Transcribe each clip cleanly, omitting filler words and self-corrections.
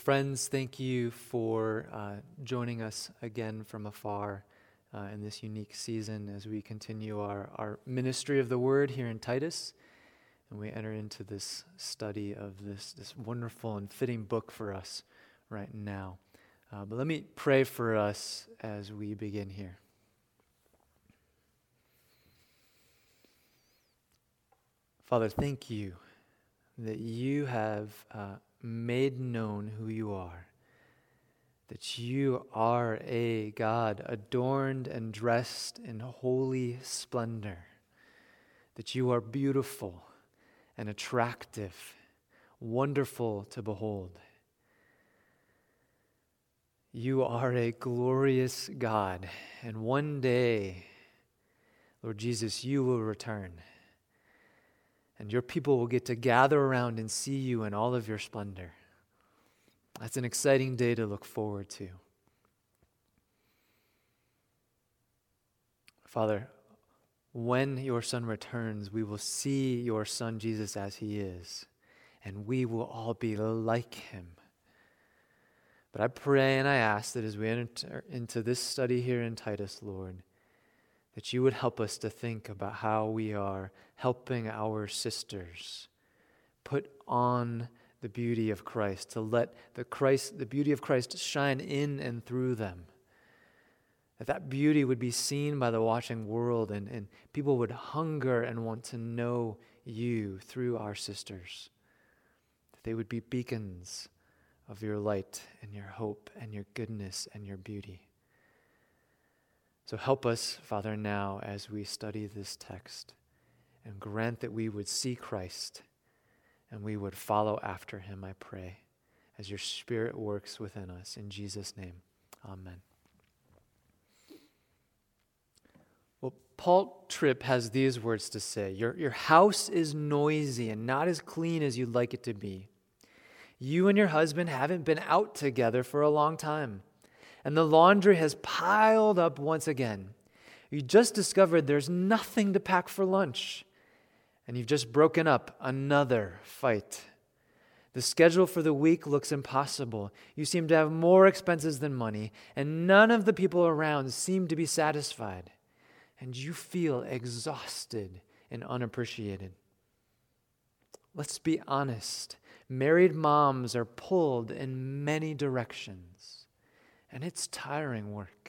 Friends, thank you for joining us again from afar in this unique season as we continue our ministry of the Word here in Titus, and we enter into this study of this wonderful and fitting book for us right now. But let me pray for us as we begin here. Father, thank you that you have made known who you are, that you are a God adorned and dressed in holy splendor, that you are beautiful and attractive, wonderful to behold. You are a glorious God, and one day, Lord Jesus, you will return, and your people will get to gather around and see you in all of your splendor. That's an exciting day to look forward to. Father, when your Son returns, we will see your Son Jesus as he is, and we will all be like him. But I pray and I ask that as we enter into this study here in Titus, Lord, that you would help us to think about how we are helping our sisters put on the beauty of Christ, to let the beauty of Christ shine in and through them. That beauty would be seen by the watching world, and people would hunger and want to know you through our sisters. That they would be beacons of your light and your hope and your goodness and your beauty. So help us, Father, now as we study this text, and grant that we would see Christ and we would follow after him, I pray, as your Spirit works within us. In Jesus' name, amen. Well, Paul Tripp has these words to say: Your house is noisy and not as clean as you'd like it to be. You and your husband haven't been out together for a long time, and the laundry has piled up once again. You just discovered there's nothing to pack for lunch, and you've just broken up another fight. The schedule for the week looks impossible. You seem to have more expenses than money, and none of the people around seem to be satisfied, and you feel exhausted and unappreciated. Let's be honest. Married moms are pulled in many directions, and it's tiring work.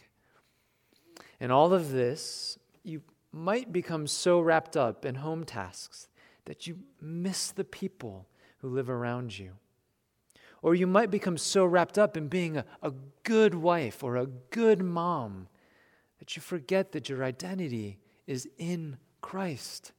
In all of this, you might become so wrapped up in home tasks that you miss the people who live around you. Or you might become so wrapped up in being a good wife or a good mom that you forget that your identity is in Christ.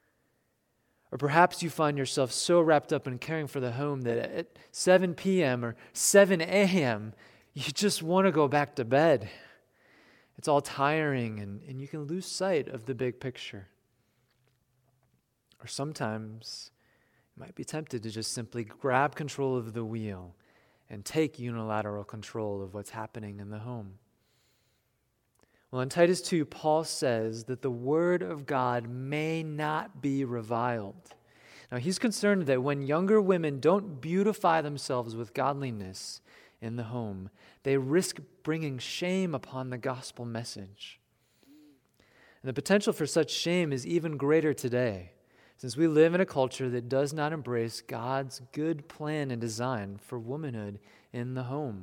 Or perhaps you find yourself so wrapped up in caring for the home that at 7 p.m. or 7 a.m., you just want to go back to bed. It's all tiring, and you can lose sight of the big picture. Or sometimes you might be tempted to just simply grab control of the wheel and take unilateral control of what's happening in the home. Well, in Titus 2, Paul says that the word of God may not be reviled. Now, he's concerned that when younger women don't beautify themselves with godliness in the home, they risk bringing shame upon the gospel message. And the potential for such shame is even greater today, since we live in a culture that does not embrace God's good plan and design for womanhood in the home.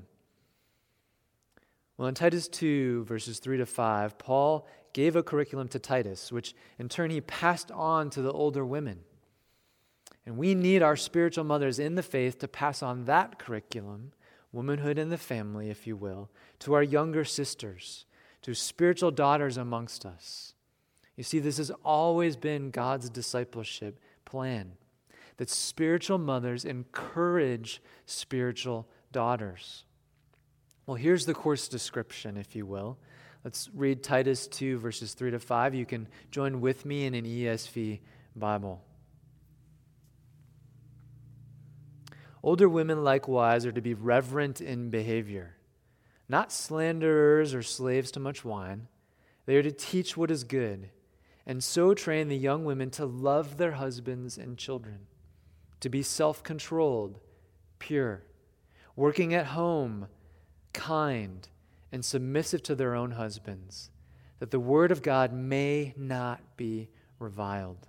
Well, in Titus 2, verses 3 to 5, Paul gave a curriculum to Titus, which in turn he passed on to the older women. And we need our spiritual mothers in the faith to pass on that curriculum, womanhood in the family, if you will, to our younger sisters, to spiritual daughters amongst us. You see, this has always been God's discipleship plan, that spiritual mothers encourage spiritual daughters. Well, here's the course description, if you will. Let's read Titus 2, verses 3 to 5. You can join with me in an ESV Bible. Older women likewise are to be reverent in behavior, not slanderers or slaves to much wine. They are to teach what is good, and so train the young women to love their husbands and children, to be self-controlled, pure, working at home, kind, and submissive to their own husbands, that the word of God may not be reviled.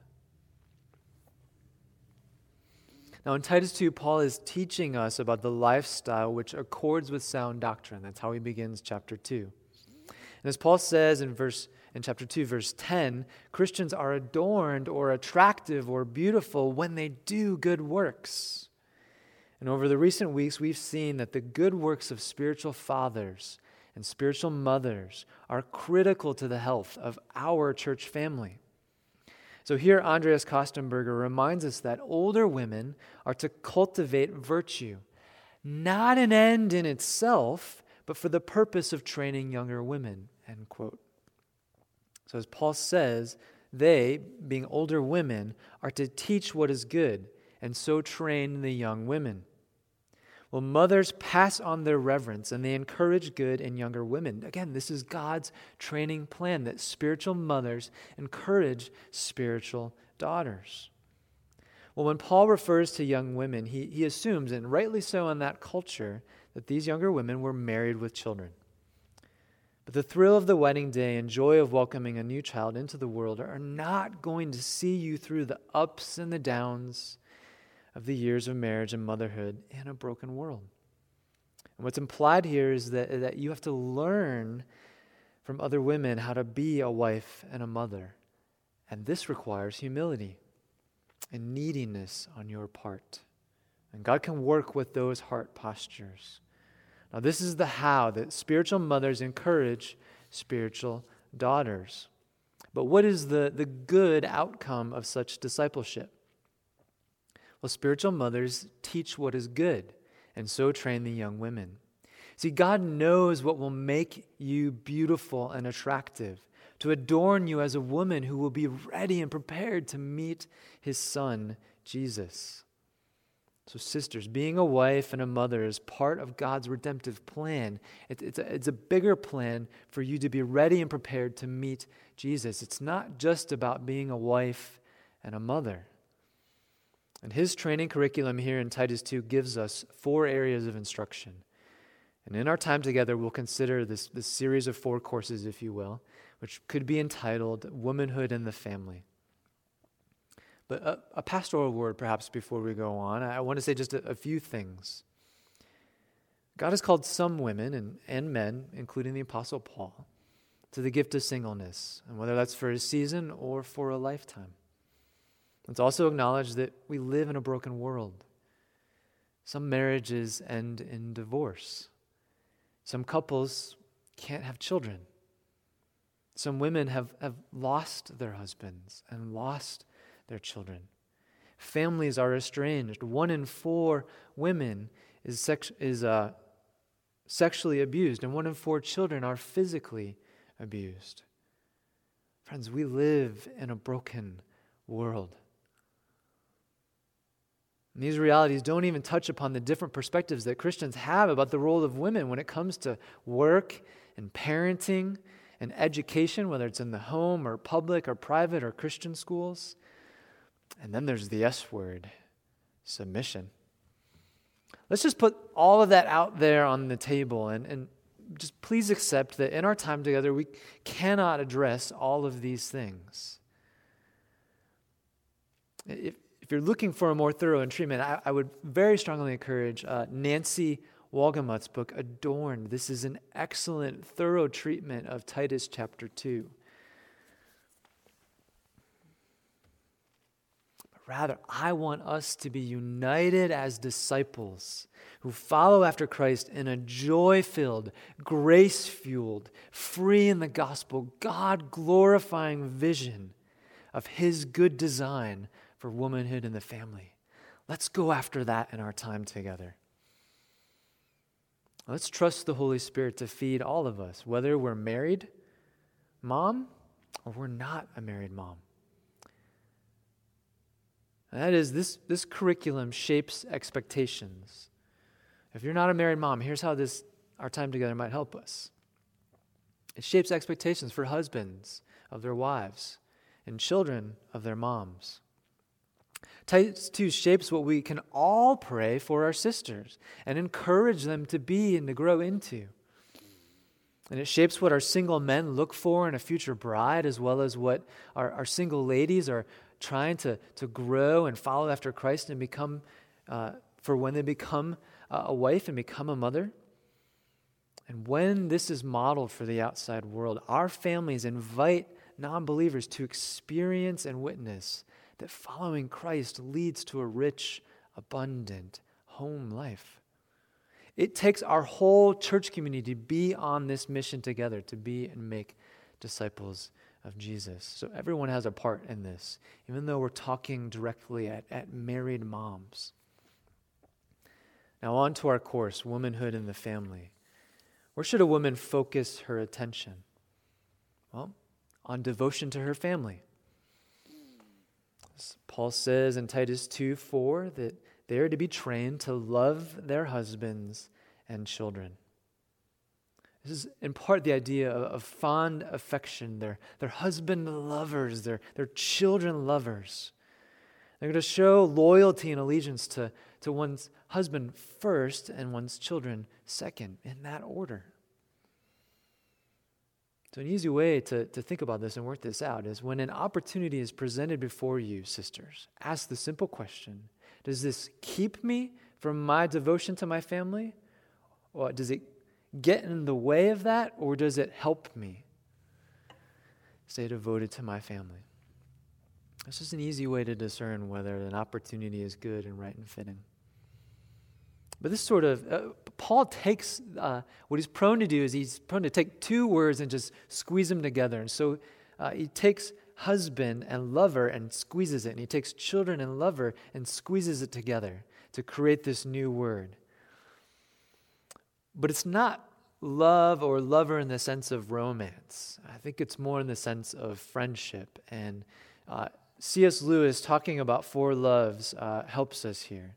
Now in Titus 2, Paul is teaching us about the lifestyle which accords with sound doctrine. That's how he begins chapter 2. And as Paul says in chapter 2, verse 10, Christians are adorned or attractive or beautiful when they do good works. And over the recent weeks, we've seen that the good works of spiritual fathers and spiritual mothers are critical to the health of our church family. So here, Andreas Kostenberger reminds us that older women are to cultivate virtue, not an end in itself, but for the purpose of training younger women, end quote. So as Paul says, they, being older women, are to teach what is good, and so train the young women. Well, mothers pass on their reverence and they encourage good in younger women. Again, this is God's training plan, that spiritual mothers encourage spiritual daughters. Well, when Paul refers to young women, he assumes, and rightly so in that culture, that these younger women were married with children. But the thrill of the wedding day and joy of welcoming a new child into the world are not going to see you through the ups and the downs of the years of marriage and motherhood in a broken world. And what's implied here is that you have to learn from other women how to be a wife and a mother. And this requires humility and neediness on your part. And God can work with those heart postures. Now, this is the how that spiritual mothers encourage spiritual daughters. But what is the good outcome of such discipleship? Well, spiritual mothers teach what is good, and so train the young women. See, God knows what will make you beautiful and attractive, to adorn you as a woman who will be ready and prepared to meet his Son, Jesus. So sisters, being a wife and a mother is part of God's redemptive plan. It's a bigger plan for you to be ready and prepared to meet Jesus. It's not just about being a wife and a mother. And his training curriculum here in Titus 2 gives us 4 areas of instruction. And in our time together, we'll consider this series of 4 courses, if you will, which could be entitled Womanhood in the Family. But a pastoral word, perhaps, before we go on. I want to say just a few things. God has called some women and men, including the Apostle Paul, to the gift of singleness, and whether that's for a season or for a lifetime. Let's also acknowledge that we live in a broken world. Some marriages end in divorce. Some couples can't have children. Some women have lost their husbands and lost their children. Families are estranged. 1 in 4 women is sexually abused, and 1 in 4 children are physically abused. Friends, we live in a broken world. And these realities don't even touch upon the different perspectives that Christians have about the role of women when it comes to work and parenting and education, whether it's in the home or public or private or Christian schools. And then there's the S word, submission. Let's just put all of that out there on the table and just please accept that in our time together, we cannot address all of these things. If you're looking for a more thorough treatment, I would very strongly encourage Nancy Wolgemuth's book, Adorned. This is an excellent, thorough treatment of Titus chapter 2. Rather, I want us to be united as disciples who follow after Christ in a joy-filled, grace-fueled, free in the gospel, God-glorifying vision of his good design for womanhood in the family. Let's go after that in our time together. Let's trust the Holy Spirit to feed all of us, whether we're married mom or we're not a married mom. And that is, this curriculum shapes expectations. If you're not a married mom, here's how our time together might help us. It shapes expectations for husbands of their wives and children of their moms. Titus 2 shapes what we can all pray for our sisters and encourage them to be and to grow into. And it shapes what our single men look for in a future bride, as well as what our single ladies are trying to grow and follow after Christ and become, for when they become a wife and become a mother. And when this is modeled for the outside world, our families invite non-believers to experience and witness that following Christ leads to a rich, abundant home life. It takes our whole church community to be on this mission together, to be and make disciples of Jesus. So everyone has a part in this, even though we're talking directly at married moms. Now on to our course, Womanhood in the Family. Where should a woman focus her attention? Well, on devotion to her family. As Paul says in Titus 2:4 that they are to be trained to love their husbands and children. This is in part the idea of fond affection. They're husband lovers, they're children lovers. They're going to show loyalty and allegiance to one's husband first and one's children second, in that order. So an easy way to think about this and work this out is when an opportunity is presented before you, sisters, ask the simple question, does this keep me from my devotion to my family? Or does it get in the way of that, or does it help me stay devoted to my family? This is an easy way to discern whether an opportunity is good and right and fitting. But this sort of, Paul takes, what he's prone to do is he's prone to take two words and just squeeze them together. And so he takes husband and lover and squeezes it. And he takes children and lover and squeezes it together to create this new word. But it's not love or lover in the sense of romance. I think it's more in the sense of friendship. And C.S. Lewis, talking about four loves, helps us here.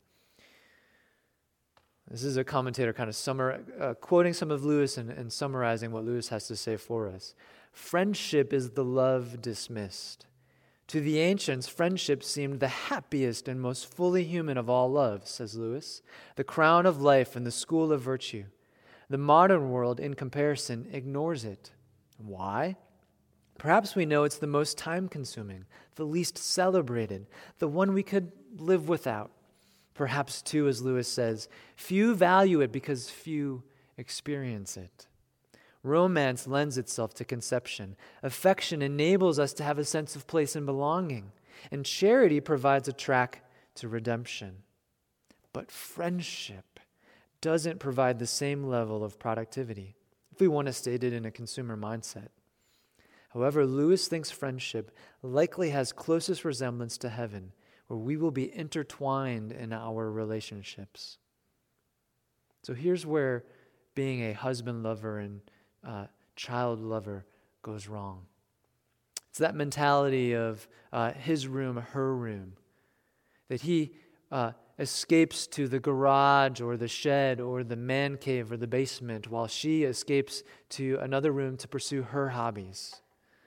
This is a commentator kind of quoting some of Lewis and summarizing what Lewis has to say for us. Friendship is the love dismissed. To the ancients, friendship seemed the happiest and most fully human of all loves, says Lewis, the crown of life and the school of virtue. The modern world, in comparison, ignores it. Why? Perhaps we know it's the most time-consuming, the least celebrated, the one we could live without. Perhaps, too, as Lewis says, few value it because few experience it. Romance lends itself to conception. Affection enables us to have a sense of place and belonging. And charity provides a track to redemption. But friendship doesn't provide the same level of productivity, if we want to state it in a consumer mindset. However, Lewis thinks friendship likely has closest resemblance to heaven, where we will be intertwined in our relationships. So here's where being a husband lover and child lover goes wrong. It's that mentality of his room, her room, that he escapes to the garage or the shed or the man cave or the basement while she escapes to another room to pursue her hobbies.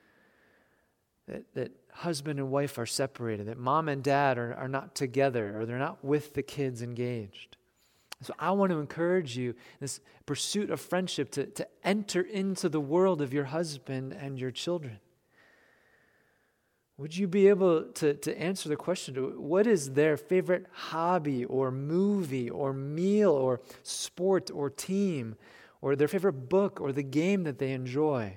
That husband and wife are separated, that mom and dad are not together, or they're not with the kids engaged. So I want to encourage you, in this pursuit of friendship, to enter into the world of your husband and your children. Would you be able to answer the question, what is their favorite hobby or movie or meal or sport or team, or their favorite book or the game that they enjoy?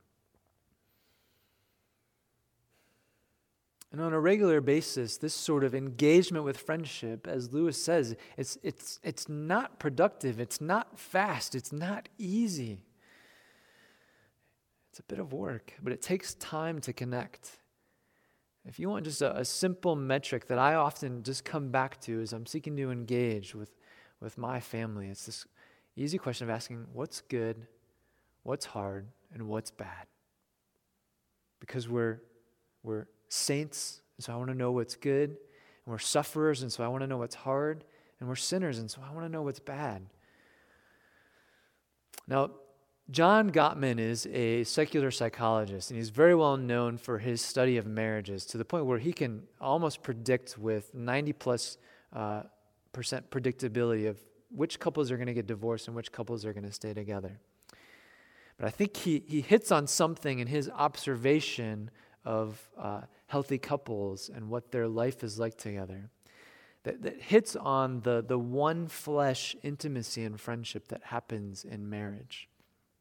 And on a regular basis, this sort of engagement with friendship, as Lewis says, it's not productive, it's not fast, it's not easy. It's a bit of work, but it takes time to connect. If you want just a simple metric that I often just come back to as I'm seeking to engage with my family, it's this easy question of asking, what's good, what's hard, and what's bad? Because we're saints, and so I want to know what's good, and we're sufferers, and so I want to know what's hard, and we're sinners, and so I want to know what's bad. Now, John Gottman is a secular psychologist, and he's very well known for his study of marriages to the point where he can almost predict with 90+ percent predictability of which couples are going to get divorced and which couples are going to stay together. But I think he hits on something in his observation of healthy couples and what their life is like together that hits on the one flesh intimacy and friendship that happens in marriage.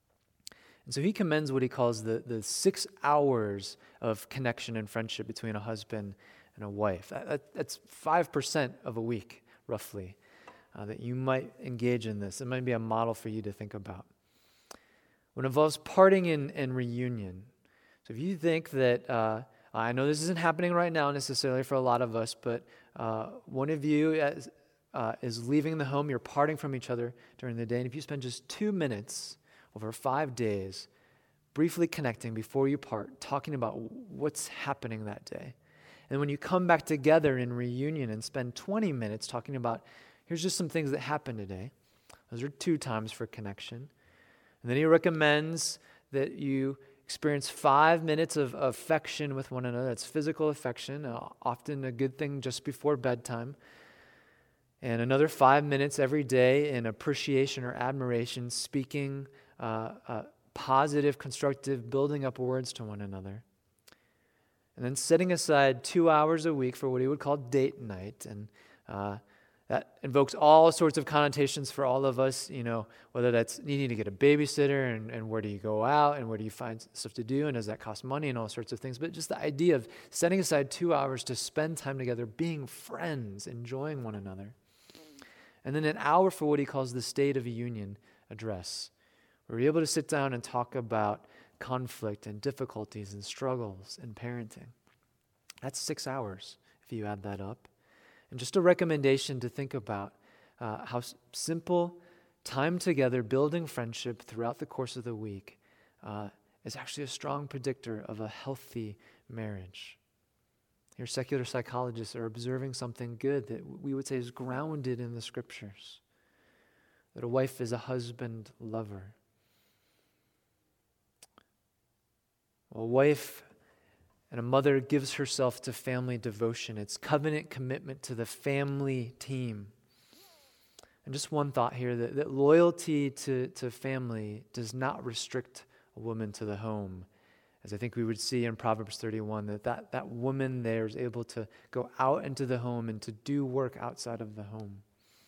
And so he commends what he calls the 6 hours of connection and friendship between a husband and a wife. That's 5% of a week, roughly, that you might engage in this. It might be a model for you to think about. When it involves parting and reunion. So if you think that, I know this isn't happening right now necessarily for a lot of us, but one of you is leaving the home, you're parting from each other during the day, and if you spend just 2 minutes over 5 days, briefly connecting before you part, talking about what's happening that day. And when you come back together in reunion and spend 20 minutes talking about, here's just some things that happened today. Those are 2 times for connection. And then he recommends that you experience 5 minutes of affection with one another. That's physical affection, often a good thing just before bedtime. And another 5 minutes every day in appreciation or admiration, speaking positive, constructive, building up words to one another. And then setting aside 2 hours a week for what he would call date night. And that invokes all sorts of connotations for all of us, whether that's needing to get a babysitter and where do you go out and where do you find stuff to do and does that cost money and all sorts of things. But just the idea of setting aside 2 hours to spend time together, being friends, enjoying one another. And then an hour for what he calls the State of the Union address, where we're able to sit down and talk about conflict and difficulties and struggles and parenting. That's 6 hours if you add that up. And just a recommendation to think about how simple time together, building friendship throughout the course of the week is actually a strong predictor of a healthy marriage. Here, secular psychologists are observing something good that we would say is grounded in the Scriptures, that a wife is a husband lover. Well, a wife and a mother gives herself to family devotion. It's covenant commitment to the family team. And just one thought here, that loyalty to family does not restrict a woman to the home. As I think we would see in Proverbs 31, that woman there is able to go out into the home and to do work outside of the home.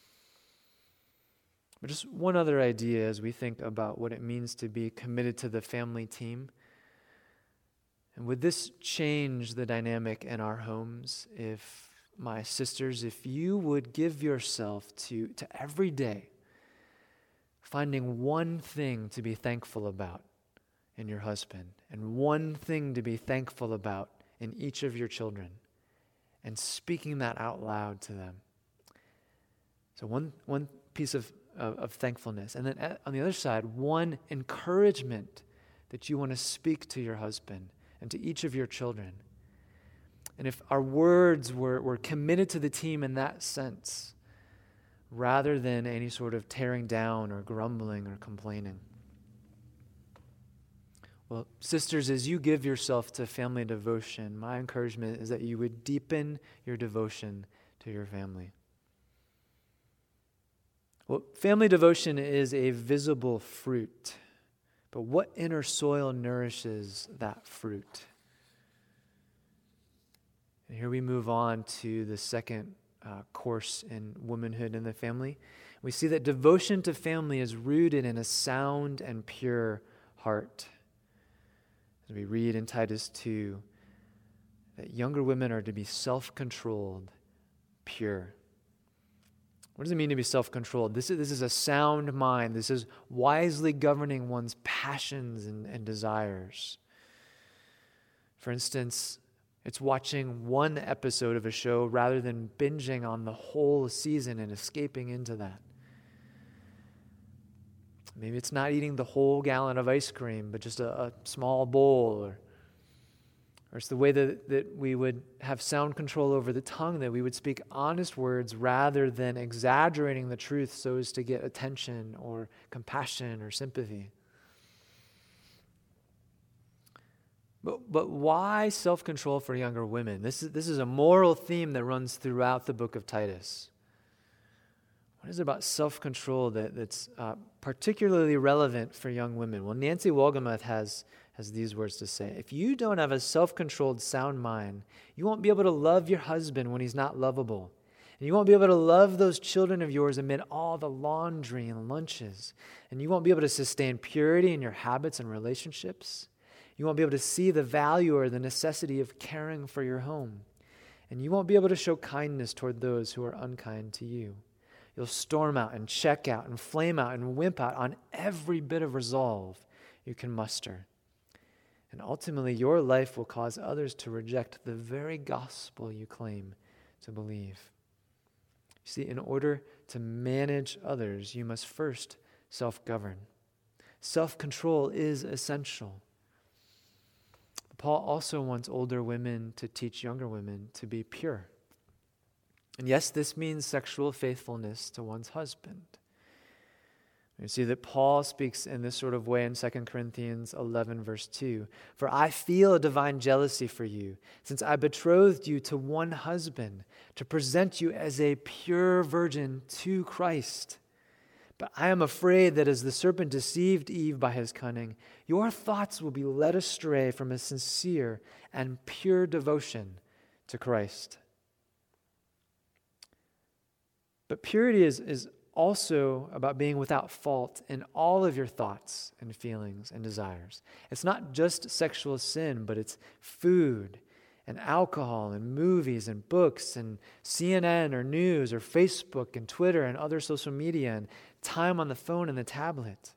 But just one other idea as we think about what it means to be committed to the family team. And would this change the dynamic in our homes if, my sisters, if you would give yourself to every day finding one thing to be thankful about in your husband and one thing to be thankful about in each of your children and speaking that out loud to them. So one piece of thankfulness. And then on the other side, one encouragement that you want to speak to your husband and to each of your children. And if our words were committed to the team in that sense, rather than any sort of tearing down or grumbling or complaining. Well, sisters, as you give yourself to family devotion, my encouragement is that you would deepen your devotion to your family. Well, family devotion is a visible fruit, but what inner soil nourishes that fruit? And here we move on to the second course in womanhood in the family. We see that devotion to family is rooted in a sound and pure heart. As we read in Titus 2, that younger women are to be self-controlled, pure. What does it mean to be self-controlled? This is a sound mind. This is wisely governing one's passions and desires. For instance, it's watching one episode of a show rather than binging on the whole season and escaping into that. Maybe it's not eating the whole gallon of ice cream, but just a small bowl. Or it's the way that we would have sound control over the tongue, that we would speak honest words rather than exaggerating the truth so as to get attention or compassion or sympathy. But why self-control for younger women? This is a moral theme that runs throughout the book of Titus. What is it about self-control that's particularly relevant for young women? Well, Nancy Wolgemuth has these words to say. If you don't have a self-controlled, sound mind, you won't be able to love your husband when he's not lovable. And you won't be able to love those children of yours amid all the laundry and lunches. And you won't be able to sustain purity in your habits and relationships. You won't be able to see the value or the necessity of caring for your home. And you won't be able to show kindness toward those who are unkind to you. You'll storm out and check out and flame out and wimp out on every bit of resolve you can muster. And ultimately, your life will cause others to reject the very gospel you claim to believe. You see, in order to manage others, you must first self-govern. Self-control is essential. Paul also wants older women to teach younger women to be pure. And yes, this means sexual faithfulness to one's husband. You see that Paul speaks in this sort of way in 2 Corinthians 11, verse 2. For I feel a divine jealousy for you, since I betrothed you to one husband, to present you as a pure virgin to Christ. But I am afraid that as the serpent deceived Eve by his cunning, your thoughts will be led astray from a sincere and pure devotion to Christ. But purity is also about being without fault in all of your thoughts and feelings and desires. It's not just sexual sin, but it's food and alcohol and movies and books and CNN or news or Facebook and Twitter and other social media and time on the phone and the tablet.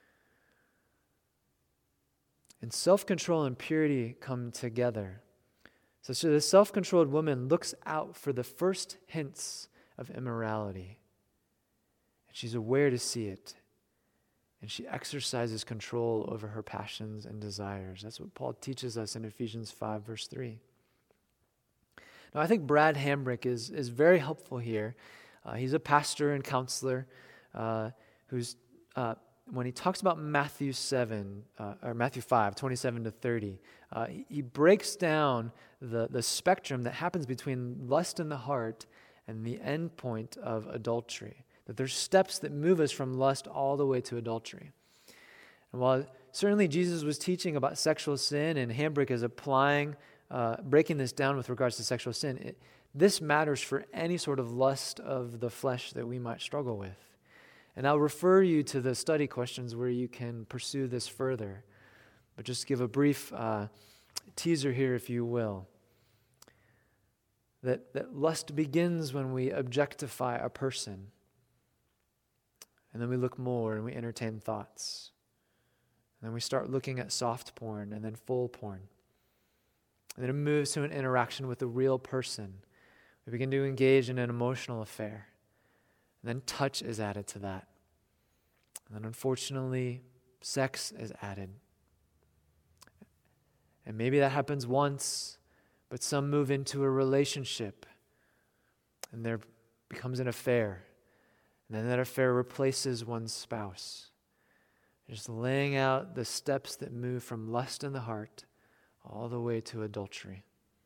And self-control and purity come together. So the self-controlled woman looks out for the first hints of immorality. And she's aware to see it. And she exercises control over her passions and desires. That's what Paul teaches us in Ephesians 5, verse 3. Now, I think Brad Hambrick is very helpful here. He's a pastor and counselor who's, when he talks about Matthew 5, 27 to 30, he breaks down the spectrum that happens between lust in the heart and the end point of adultery. That there's steps that move us from lust all the way to adultery. And while certainly Jesus was teaching about sexual sin, and Hambrick is breaking this down with regards to sexual sin, this matters for any sort of lust of the flesh that we might struggle with. And I'll refer you to the study questions where you can pursue this further. But just give a brief teaser here, if you will. That lust begins when we objectify a person. And then we look more and we entertain thoughts. And then we start looking at soft porn and then full porn. And then it moves to an interaction with a real person. We begin to engage in an emotional affair. And then touch is added to that. And then unfortunately, sex is added. And maybe that happens once, but some move into a relationship. And there becomes an affair. And then that affair replaces one's spouse. Just laying out the steps that move from lust in the heart all the way to adultery.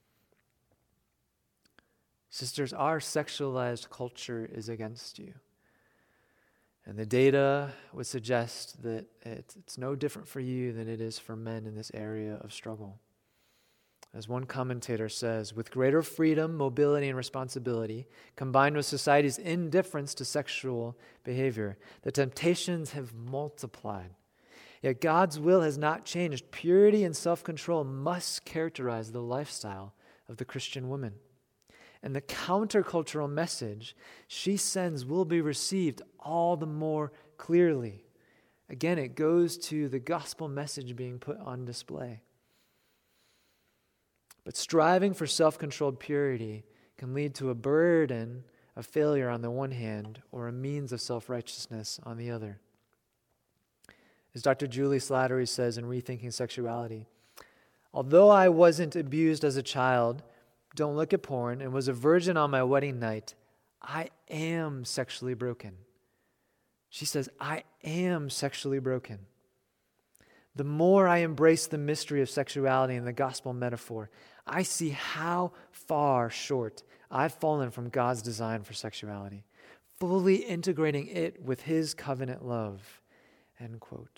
Sisters, our sexualized culture is against you. And the data would suggest that it's no different for you than it is for men in this area of struggle. As one commentator says, with greater freedom, mobility, and responsibility, combined with society's indifference to sexual behavior, the temptations have multiplied. Yet God's will has not changed. Purity and self-control must characterize the lifestyle of the Christian woman. And the countercultural message she sends will be received all the more clearly. Again, it goes to the gospel message being put on display. But striving for self-controlled purity can lead to a burden of failure on the one hand or a means of self-righteousness on the other. As Dr. Julie Slattery says in Rethinking Sexuality, although I wasn't abused as a child, don't look at porn, and was a virgin on my wedding night, I am sexually broken. She says, I am sexually broken. The more I embrace the mystery of sexuality and the gospel metaphor, I see how far short I've fallen from God's design for sexuality, fully integrating it with his covenant love." End quote.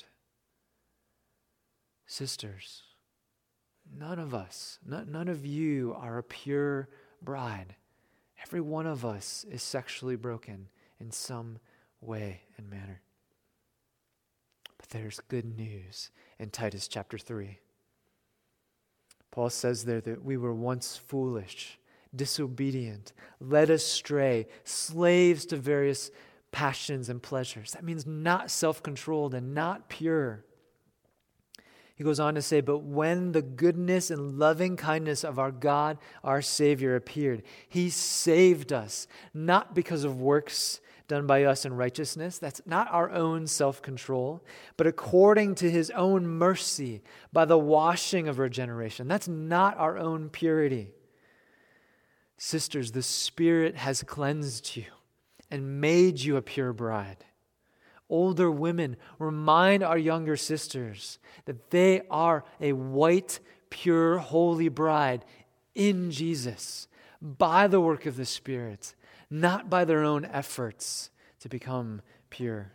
Sisters, none of us, none of you are a pure bride. Every one of us is sexually broken in some way and manner. But there's good news in Titus chapter 3. Paul says there that we were once foolish, disobedient, led astray, slaves to various passions and pleasures. That means not self-controlled and not pure. He goes on to say, "But when the goodness and loving kindness of our God, our Savior, appeared, he saved us, not because of works done by us in righteousness," that's not our own self-control, "but according to his own mercy, by the washing of regeneration." That's not our own purity. Sisters, the Spirit has cleansed you and made you a pure bride. Older women, remind our younger sisters that they are a white, pure, holy bride in Jesus by the work of the Spirit, not by their own efforts to become pure.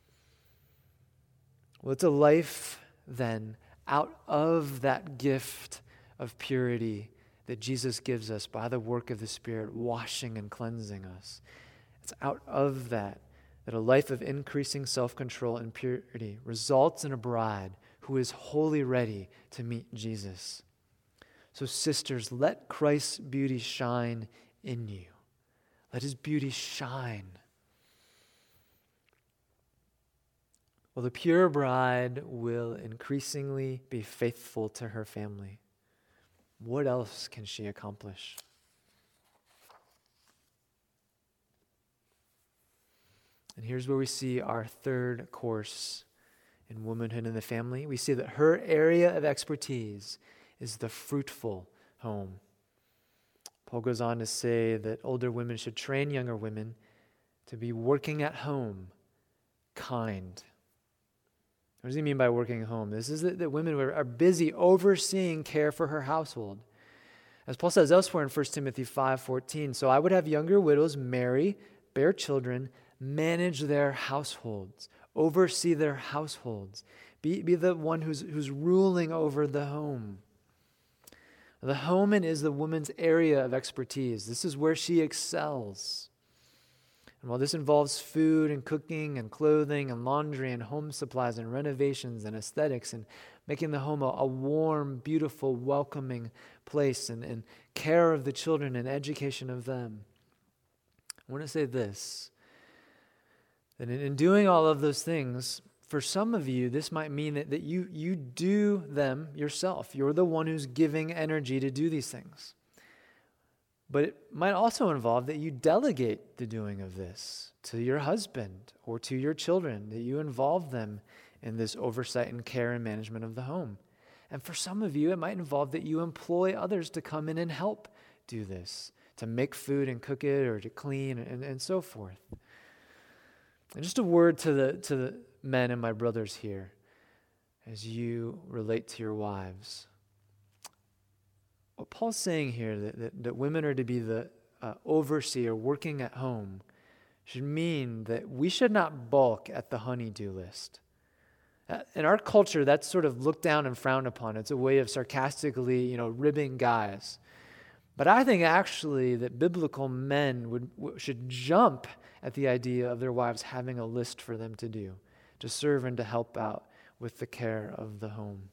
Well, it's a life then out of that gift of purity that Jesus gives us by the work of the Spirit, washing and cleansing us. It's out of that a life of increasing self-control and purity results in a bride who is wholly ready to meet Jesus. So sisters, let Christ's beauty shine in you. Let his beauty shine. Well, the pure bride will increasingly be faithful to her family. What else can she accomplish? And here's where we see our third course in womanhood in the family. We see that her area of expertise is the fruitful home. Paul goes on to say that older women should train younger women to be working at home, kind. What does he mean by working at home? This is that women are busy overseeing care for her household. As Paul says elsewhere in 1 Timothy 5:14, "So I would have younger widows marry, bear children, manage their households, oversee their households, be the one who's ruling over the home." The home is the woman's area of expertise. This is where she excels. And while this involves food and cooking and clothing and laundry and home supplies and renovations and aesthetics and making the home a warm, beautiful, welcoming place and care of the children and education of them, I want to say this, that in doing all of those things, for some of you, this might mean that you do them yourself. You're the one who's giving energy to do these things. But it might also involve that you delegate the doing of this to your husband or to your children, that you involve them in this oversight and care and management of the home. And for some of you, it might involve that you employ others to come in and help do this, to make food and cook it or to clean and so forth. And just a word to the men and my brothers here as you relate to your wives. What Paul's saying here, that women are to be the overseer working at home, should mean that we should not balk at the honey-do list. In our culture, that's sort of looked down and frowned upon. It's a way of sarcastically, ribbing guys. But I think actually that biblical men should jump at the idea of their wives having a list for them to do, to serve and to help out with the care of the home.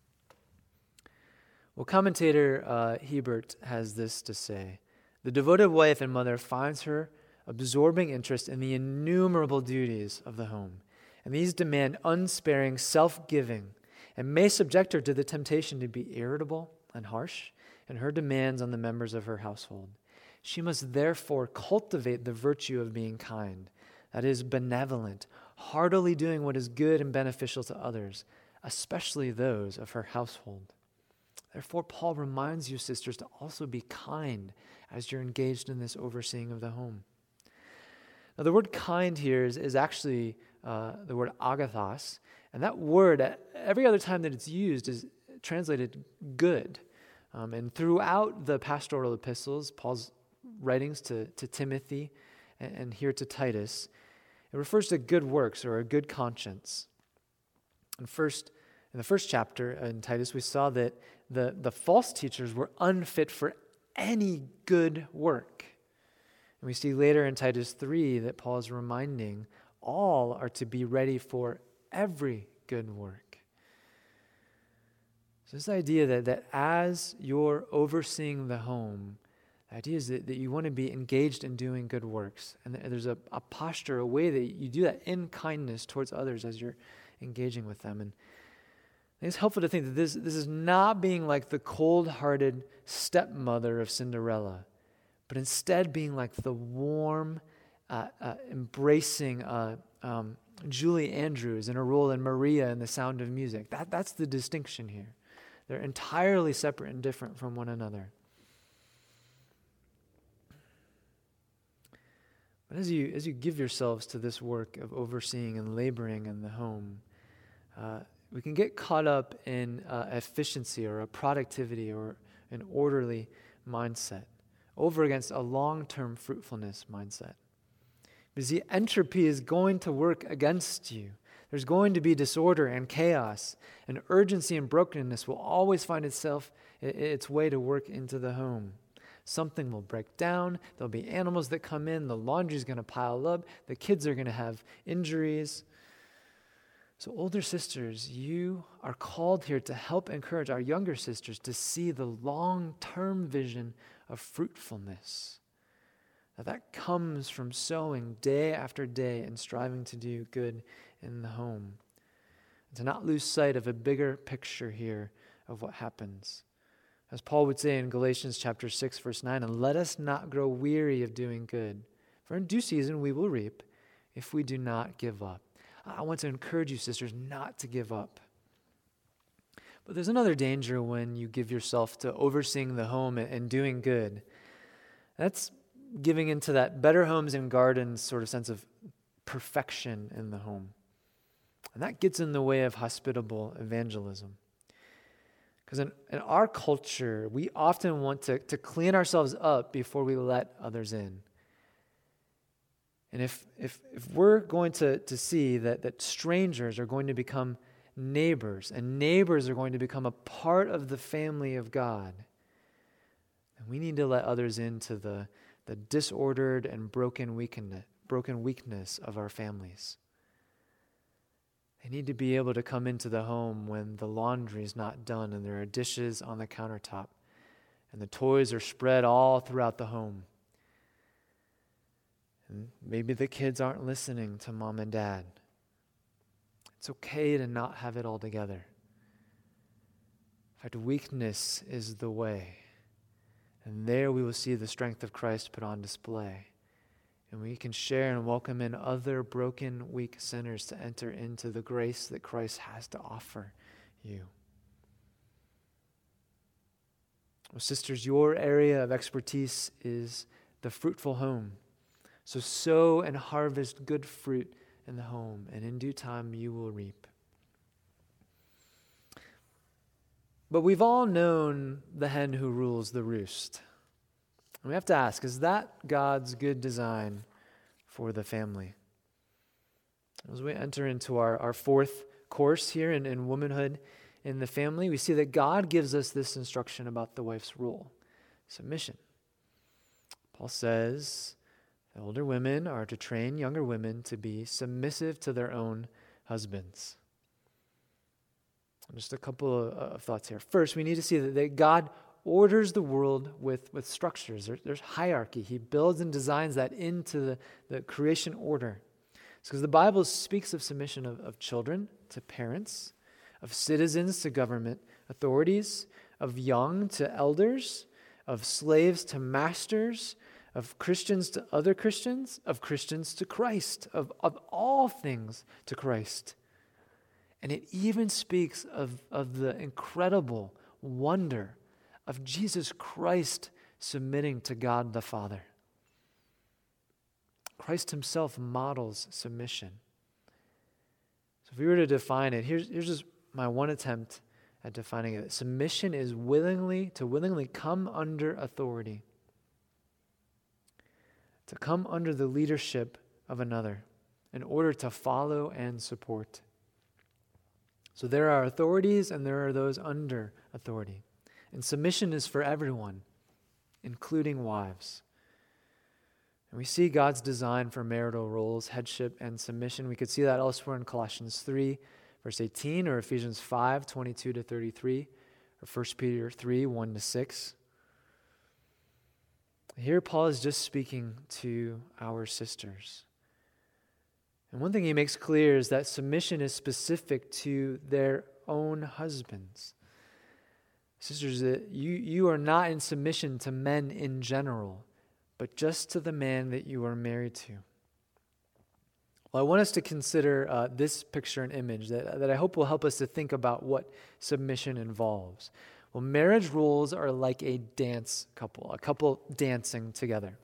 Well, commentator Hebert has this to say: "The devoted wife and mother finds her absorbing interest in the innumerable duties of the home, and these demand unsparing self-giving and may subject her to the temptation to be irritable and harsh in her demands on the members of her household. She must therefore cultivate the virtue of being kind, that is, benevolent, heartily doing what is good and beneficial to others, especially those of her household. Therefore, Paul reminds you, sisters, to also be kind as you're engaged in this overseeing of the home." Now, the word kind here is actually the word agathos, And that word, every other time that it's used, is translated good. And throughout the pastoral epistles, Paul's writings to Timothy and here to Titus, it refers to good works or a good conscience. In the first chapter in Titus, we saw that the false teachers were unfit for any good work. And we see later in Titus 3 that Paul is reminding all are to be ready for every good work. So this idea that as you're overseeing the home, the idea is that you want to be engaged in doing good works. And there's a posture, a way that you do that in kindness towards others as you're engaging with them. And I think it's helpful to think that this is not being like the cold-hearted stepmother of Cinderella, but instead being like the warm, embracing Julie Andrews in her role in Maria in The Sound of Music. That's the distinction here. They're entirely separate and different from one another. But as you give yourselves to this work of overseeing and laboring in the home, we can get caught up in efficiency or a productivity or an orderly mindset over against a long-term fruitfulness mindset. Because the entropy is going to work against you. There's going to be disorder and chaos, and urgency and brokenness will always find its way to work into the home. Something will break down, there'll be animals that come in, the laundry's going to pile up, the kids are going to have injuries. So older sisters, you are called here to help encourage our younger sisters to see the long-term vision of fruitfulness. That comes from sowing day after day and striving to do good in the home. And to not lose sight of a bigger picture here of what happens. As Paul would say in Galatians chapter 6, verse 9, and let us not grow weary of doing good, for in due season we will reap if we do not give up. I want to encourage you, sisters, not to give up. But there's another danger when you give yourself to overseeing the home and doing good. That's giving into that Better Homes and Gardens sort of sense of perfection in the home. And that gets in the way of hospitable evangelism. Because in our culture, we often want to clean ourselves up before we let others in. And if we're going to see that strangers are going to become neighbors, and neighbors are going to become a part of the family of God, then we need to let others into the disordered and broken weakness of our families. They need to be able to come into the home when the laundry is not done and there are dishes on the countertop and the toys are spread all throughout the home. And maybe the kids aren't listening to mom and dad. It's okay to not have it all together. In fact, weakness is the way. And there we will see the strength of Christ put on display. And we can share and welcome in other broken, weak sinners to enter into the grace that Christ has to offer you. Well, sisters, your area of expertise is the fruitful home. So sow and harvest good fruit in the home, and in due time you will reap. But we've all known the hen who rules the roost. And we have to ask, is that God's good design for the family? As we enter into our fourth course here in womanhood in the family, we see that God gives us this instruction about the wife's role, submission. Paul says that older women are to train younger women to be submissive to their own husbands. Just a couple of thoughts here. First, we need to see that God orders the world with structures. There's hierarchy. He builds and designs that into the creation order. It's because the Bible speaks of submission of children to parents, of citizens to government authorities, of young to elders, of slaves to masters, of Christians to other Christians, of Christians to Christ, of all things to Christ. And it even speaks of the incredible wonder of Jesus Christ submitting to God the Father. Christ himself models submission. So if we were to define it, here's just my one attempt at defining it. Submission is willingly come under authority, to come under the leadership of another in order to follow and support. So there are authorities and there are those under authority. And submission is for everyone, including wives. And we see God's design for marital roles, headship, and submission. We could see that elsewhere in Colossians 3, verse 18, or Ephesians 5, 22 to 33, or 1 Peter 3, 1 to 6. Here Paul is just speaking to our sisters. And one thing he makes clear is that submission is specific to their own husbands. Sisters, you are not in submission to men in general, but just to the man that you are married to. Well, I want us to consider this picture and image that I hope will help us to think about what submission involves. Well, marriage roles are like a a couple dancing together.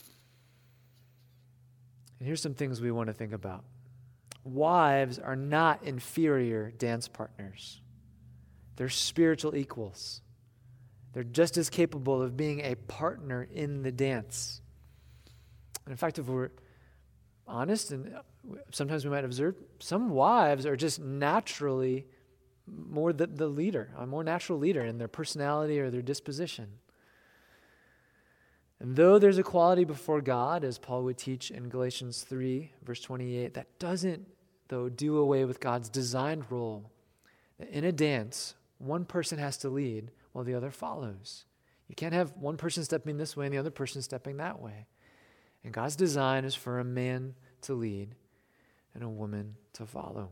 And here's some things we want to think about. Wives are not inferior dance partners. They're spiritual equals. They're just as capable of being a partner in the dance. And in fact, if we're honest, and sometimes we might observe, some wives are just naturally more the leader, a more natural leader in their personality or their disposition. And though there's equality before God, as Paul would teach in Galatians 3, verse 28, that doesn't, though, do away with God's designed role. In a dance, one person has to lead while the other follows. You can't have one person stepping this way and the other person stepping that way. And God's design is for a man to lead and a woman to follow.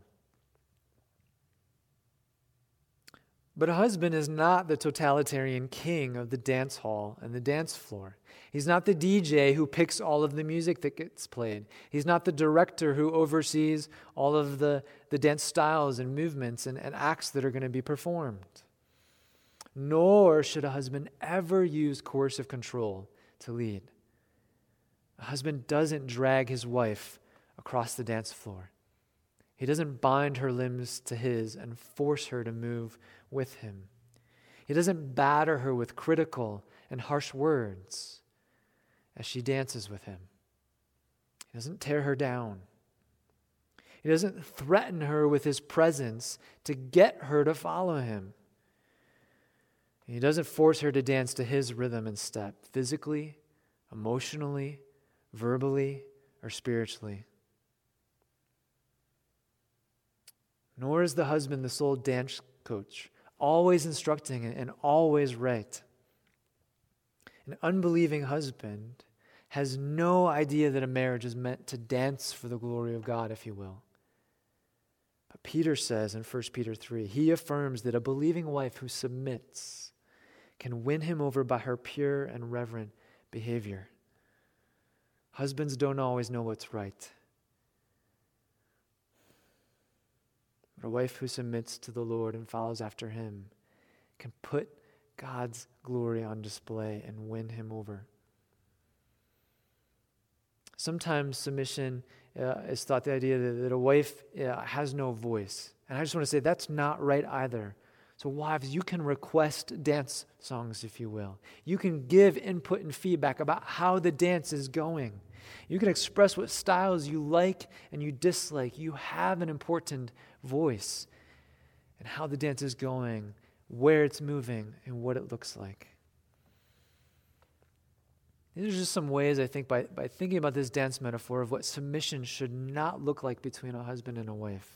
But a husband is not the totalitarian king of the dance hall and the dance floor. He's not the DJ who picks all of the music that gets played. He's not the director who oversees all of the dance styles and movements and acts that are going to be performed. Nor should a husband ever use coercive control to lead. A husband doesn't drag his wife across the dance floor. He doesn't bind her limbs to his and force her to move with him. He doesn't batter her with critical and harsh words as she dances with him. He doesn't tear her down. He doesn't threaten her with his presence to get her to follow him. He doesn't force her to dance to his rhythm and step, physically, emotionally, verbally, or spiritually. Nor is the husband the sole dance coach, always instructing and always right. An unbelieving husband has no idea that a marriage is meant to dance for the glory of God, if you will. But Peter says in 1 Peter 3, he affirms that a believing wife who submits can win him over by her pure and reverent behavior. Husbands don't always know what's right. But a wife who submits to the Lord and follows after him can put God's glory on display and win him over. Sometimes submission is thought the idea that a wife has no voice. And I just want to say that's not right either. So wives, you can request dance songs, if you will. You can give input and feedback about how the dance is going. You can express what styles you like and you dislike. You have an important voice in how the dance is going, where it's moving, and what it looks like. These are just some ways, I think, by thinking about this dance metaphor of what submission should not look like between a husband and a wife.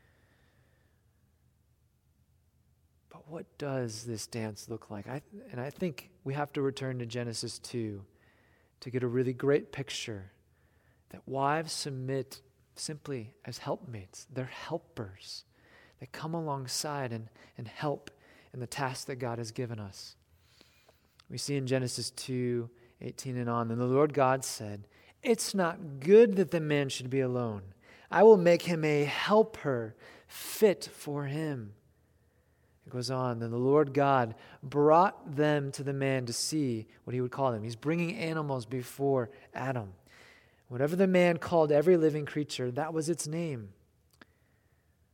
But what does this dance look like? I think we have to return to Genesis 2 to get a really great picture that wives submit simply as helpmates. They're helpers. They come alongside and help in the task that God has given us. We see in Genesis 2:18 and on, and the Lord God said, "It's not good that the man should be alone. I will make him a helper fit for him." It goes on, then the Lord God brought them to the man to see what he would call them. He's bringing animals before Adam. Whatever the man called every living creature, that was its name.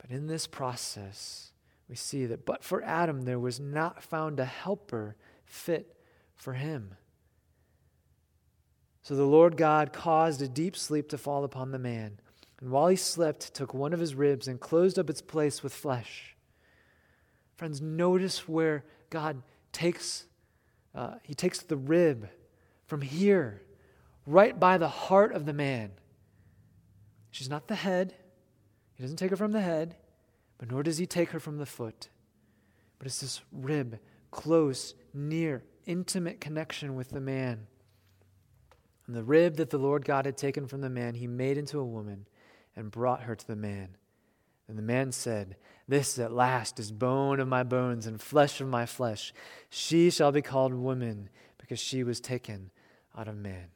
But in this process, we see that but for Adam, there was not found a helper fit for him. So the Lord God caused a deep sleep to fall upon the man, and while he slept, took one of his ribs and closed up its place with flesh. Friends, notice where God takes the rib from here, right by the heart of the man. She's not the head. He doesn't take her from the head, but nor does he take her from the foot. But it's this rib, close, near, intimate connection with the man. And the rib that the Lord God had taken from the man, he made into a woman and brought her to the man. And the man said, "This at last is bone of my bones and flesh of my flesh. She shall be called woman, because she was taken out of man."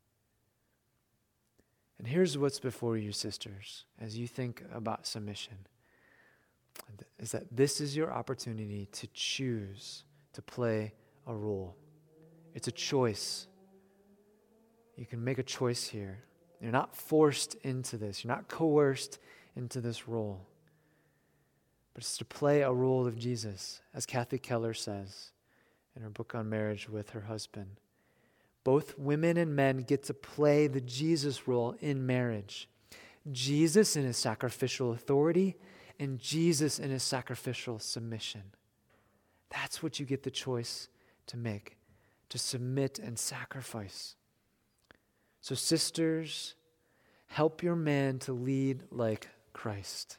And here's what's before you, sisters, as you think about submission, is that this is your opportunity to choose to play a role. It's a choice. You can make a choice here. You're not forced into this. You're not coerced into this role. But it's to play a role of Jesus, as Kathy Keller says in her book on marriage with her husband. Both women and men get to play the Jesus role in marriage. Jesus in his sacrificial authority and Jesus in his sacrificial submission. That's what you get the choice to make, to submit and sacrifice. So sisters, help your man to lead like Christ.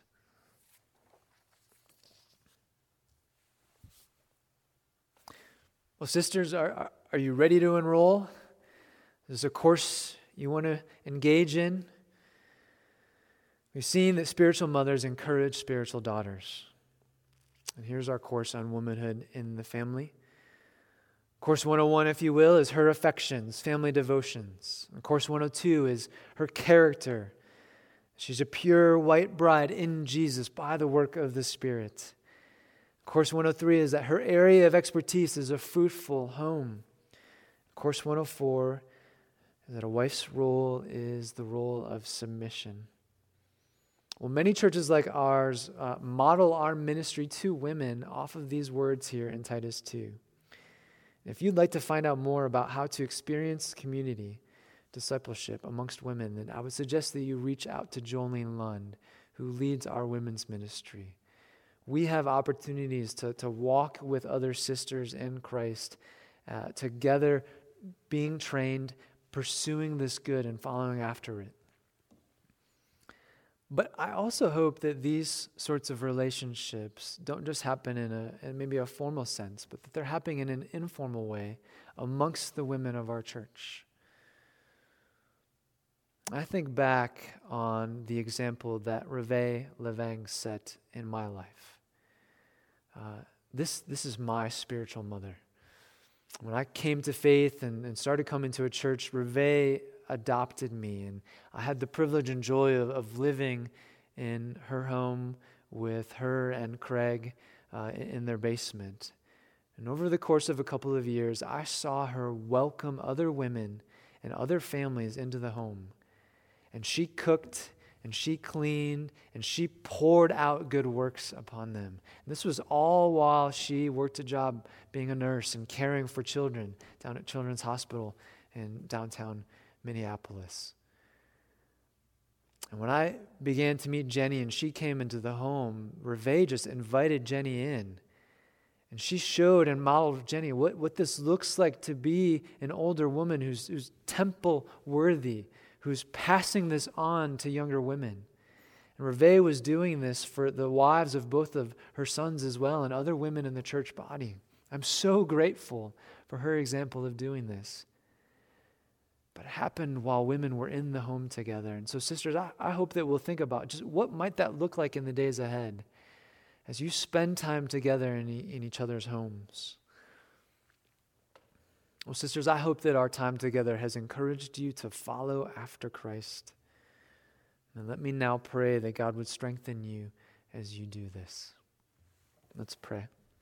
Well, sisters, are you ready to enroll? Is this a course you want to engage in? We've seen that spiritual mothers encourage spiritual daughters. And here's our course on womanhood in the family. Course 101, if you will, is her affections, family devotions. And course 102 is her character. She's a pure white bride in Jesus by the work of the Spirit. Course 103 is that her area of expertise is a fruitful home. Course 104 is that a wife's role is the role of submission. Well, many churches like ours model our ministry to women off of these words here in Titus 2. If you'd like to find out more about how to experience community, discipleship amongst women, then I would suggest that you reach out to Jolene Lund, who leads our women's ministry. We have opportunities to walk with other sisters in Christ, together being trained, pursuing this good and following after it. But I also hope that these sorts of relationships don't just happen in maybe a formal sense, but that they're happening in an informal way amongst the women of our church. I think back on the example that Reve Levang set in my life. This is my spiritual mother. When I came to faith and started coming to a church, Reve adopted me, and I had the privilege and joy of living in her home with her and Craig in their basement. And over the course of a couple of years, I saw her welcome other women and other families into the home. And she cooked, and she cleaned, and she poured out good works upon them. And this was all while she worked a job being a nurse and caring for children down at Children's Hospital in downtown Minneapolis. And when I began to meet Jenny and she came into the home, Reve just invited Jenny in. And she showed and modeled Jenny what this looks like to be an older woman who's temple worthy, who's passing this on to younger women. And Reve was doing this for the wives of both of her sons as well and other women in the church body. I'm so grateful for her example of doing this. But it happened while women were in the home together. And so, sisters, I hope that we'll think about just what might that look like in the days ahead as you spend time together in each other's homes. Well, sisters, I hope that our time together has encouraged you to follow after Christ. And let me now pray that God would strengthen you as you do this. Let's pray.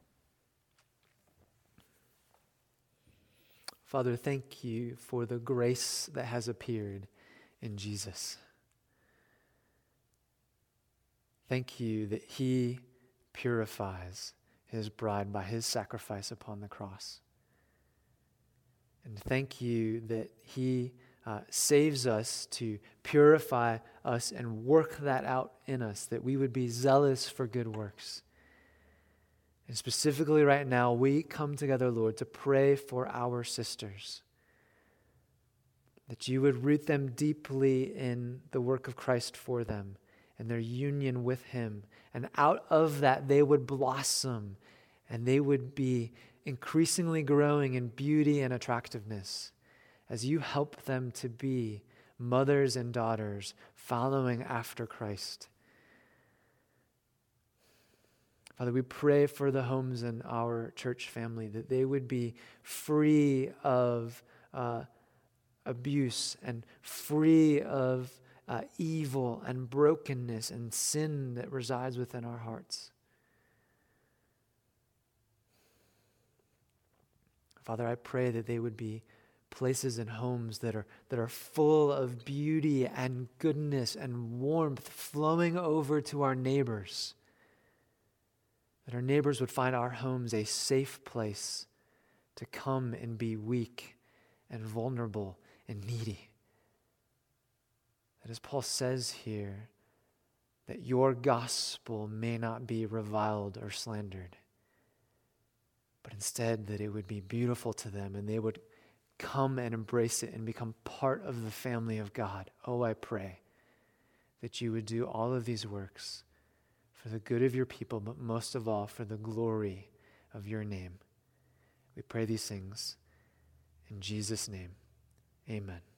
Father, thank you for the grace that has appeared in Jesus. Thank you that he purifies his bride by his sacrifice upon the cross. And thank you that he saves us to purify us and work that out in us, that we would be zealous for good works. And specifically right now, we come together, Lord, to pray for our sisters, that you would root them deeply in the work of Christ for them and their union with him. And out of that, they would blossom and they would be increasingly growing in beauty and attractiveness as you help them to be mothers and daughters following after Christ. Father, we pray for the homes in our church family, that they would be free of abuse and free of evil and brokenness and sin that resides within our hearts. Father, I pray that they would be places and homes that are full of beauty and goodness and warmth flowing over to our neighbors. That our neighbors would find our homes a safe place to come and be weak and vulnerable and needy. That as Paul says here, that your gospel may not be reviled or slandered, but instead that it would be beautiful to them and they would come and embrace it and become part of the family of God. Oh, I pray that you would do all of these works for the good of your people, but most of all for the glory of your name. We pray these things in Jesus' name. Amen.